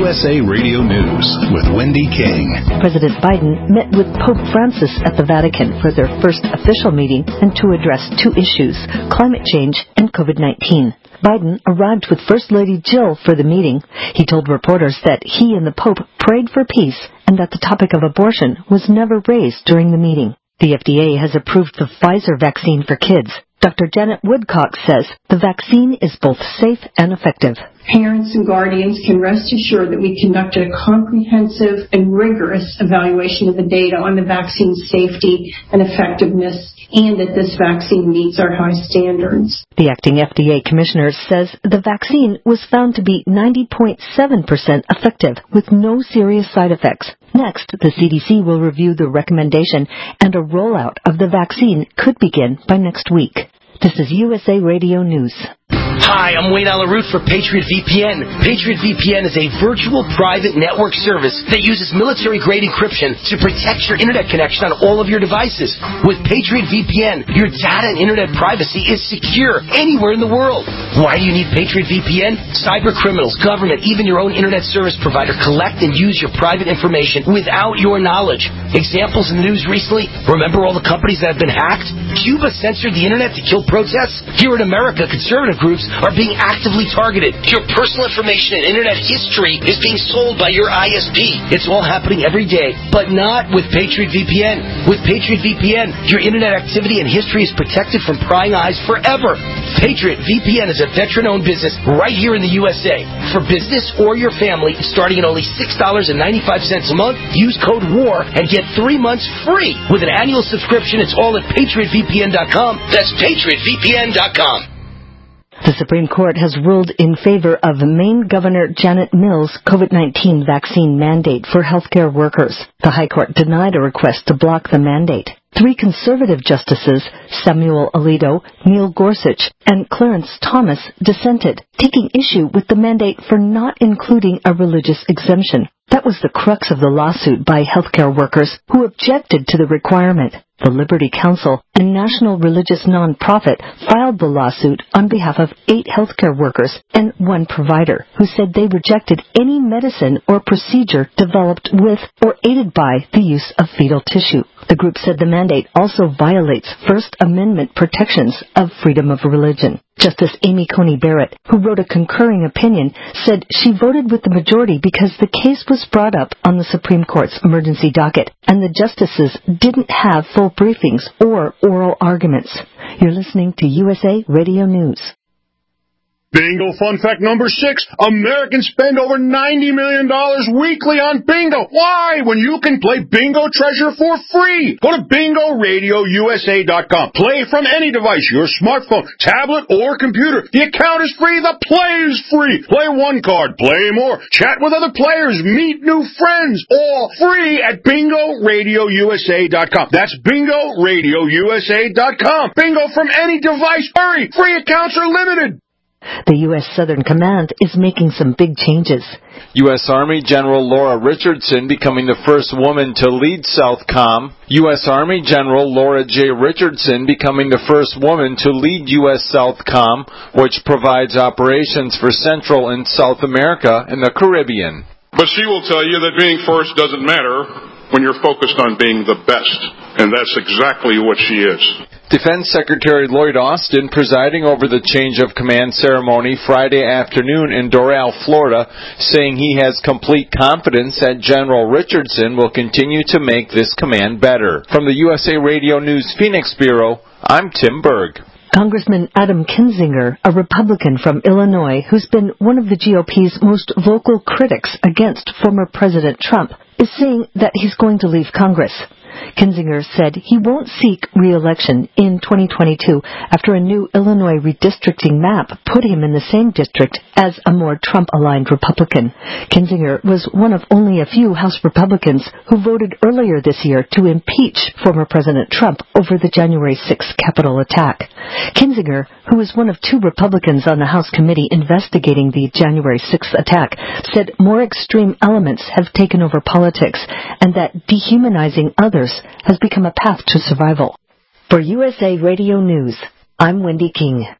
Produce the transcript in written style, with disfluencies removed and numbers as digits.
USA Radio News with Wendy King. President Biden met with Pope Francis at the Vatican for their first official meeting and to address two issues, climate change and COVID-19. Biden arrived with First Lady Jill for the meeting. He told reporters that he and the Pope prayed for peace and that the topic of abortion was never raised during the meeting. The FDA has approved the Pfizer vaccine for kids. Dr. Janet Woodcock says the vaccine is both safe and effective. Parents and guardians can rest assured that we conducted a comprehensive and rigorous evaluation of the data on the vaccine's safety and effectiveness, and that this vaccine meets our high standards. The acting FDA commissioner says the vaccine was found to be 90.7% effective with no serious side effects. Next, the CDC will review the recommendation, and a rollout of the vaccine could begin by next week. This is USA Radio News. Hi, I'm Wayne Alaroot for Patriot VPN. Patriot VPN is a virtual private network service that uses military-grade encryption to protect your internet connection on all of your devices. With Patriot VPN, your data and internet privacy is secure anywhere in the world. Why do you need Patriot VPN? Cyber criminals, government, even your own internet service provider collect and use your private information without your knowledge. Examples in the news recently, remember all the companies that have been hacked? Cuba censored the internet to kill protests? Here in America, conservative groups are being actively targeted. Your personal information and internet history is being sold by your ISP. It's all happening every day, but not with Patriot VPN. With Patriot VPN, your internet activity and history is protected from prying eyes forever. Patriot VPN is a veteran-owned business right here in the USA. For business or your family, starting at only $6.95 a month, use code WAR and get 3 months free. With an annual subscription, it's all at PatriotVPN.com. That's PatriotVPN.com. The Supreme Court has ruled in favor of Maine Governor Janet Mills' COVID-19 vaccine mandate for healthcare workers. The High Court denied a request to block the mandate. 3 conservative justices, Samuel Alito, Neil Gorsuch, and Clarence Thomas, dissented, taking issue with the mandate for not including a religious exemption. That was the crux of the lawsuit by healthcare workers who objected to the requirement. The Liberty Council, a national religious nonprofit, filed the lawsuit on behalf of 8 healthcare workers and 1 provider who said they rejected any medicine or procedure developed with or aided by the use of fetal tissue. The group said the mandate also violates First Amendment protections of freedom of religion. Justice Amy Coney Barrett, who wrote a concurring opinion, said she voted with the majority because the case was brought up on the Supreme Court's emergency docket, and the justices didn't have full briefings or oral arguments. You're listening to USA Radio News. Bingo fun fact number 6. Americans spend over $90 million weekly on bingo. Why? When you can play Bingo Treasure for free. Go to BingoRadioUSA.com. Play from any device, your smartphone, tablet, or computer. The account is free. The play is free. Play 1 card. Play more. Chat with other players. Meet new friends. All free at BingoRadioUSA.com. That's BingoRadioUSA.com. Bingo from any device. Hurry. Free accounts are limited. The U.S. Southern Command is making some big changes. U.S. Army General Laura Richardson becoming the first woman to lead SOUTHCOM. U.S. Army General Laura J. Richardson becoming the first woman to lead U.S. SOUTHCOM, which provides operations for Central and South America and the Caribbean. But she will tell you that being first doesn't matter when you're focused on being the best. And that's exactly what she is. Defense Secretary Lloyd Austin presiding over the change of command ceremony Friday afternoon in Doral, Florida, saying he has complete confidence that General Richardson will continue to make this command better. From the USA Radio News Phoenix Bureau, I'm Tim Berg. Congressman Adam Kinzinger, a Republican from Illinois who's been one of the GOP's most vocal critics against former President Trump, is saying that he's going to leave Congress. Kinzinger said he won't seek re-election in 2022 after a new Illinois redistricting map put him in the same district as a more Trump-aligned Republican. Kinzinger was one of only a few House Republicans who voted earlier this year to impeach former President Trump over the January 6th Capitol attack. Kinzinger, who was one of 2 Republicans on the House committee investigating the January 6th attack, said more extreme elements have taken over politics and that dehumanizing others has become a path to survival. For USA Radio News, I'm Wendy King.